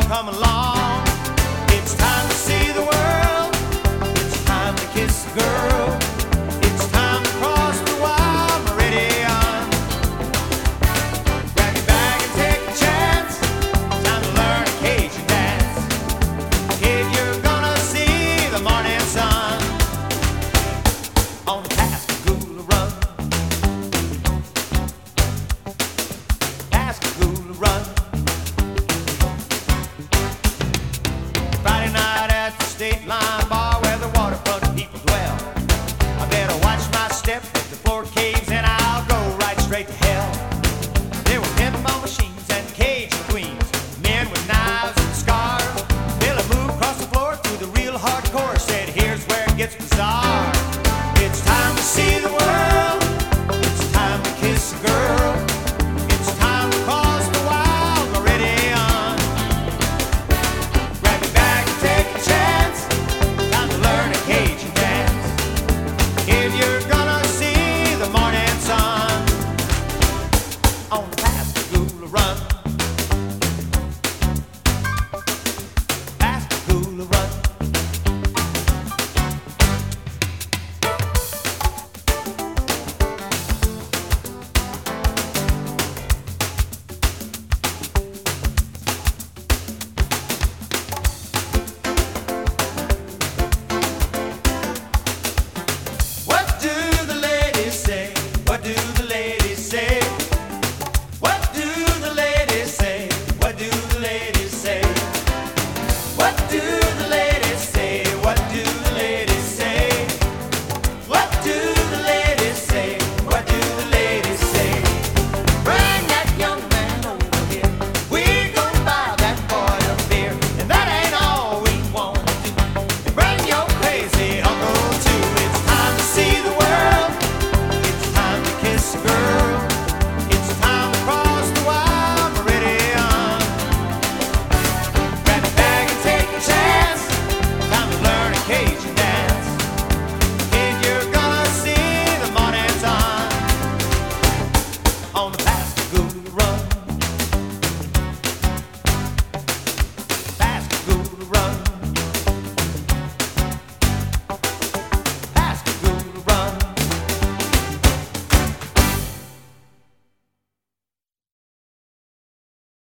come along. It's time to see the world. It's time to kiss a girl. It's time to cross the wild meridian. Grab your bag and take a chance. Time to learn a Cajun dance. Kid, you're gonna see the morning sun on the Pascagoula run. Pascagoula run. Friday night at the State Line bar where the waterfront people dwell. I better watch my step if the floor caves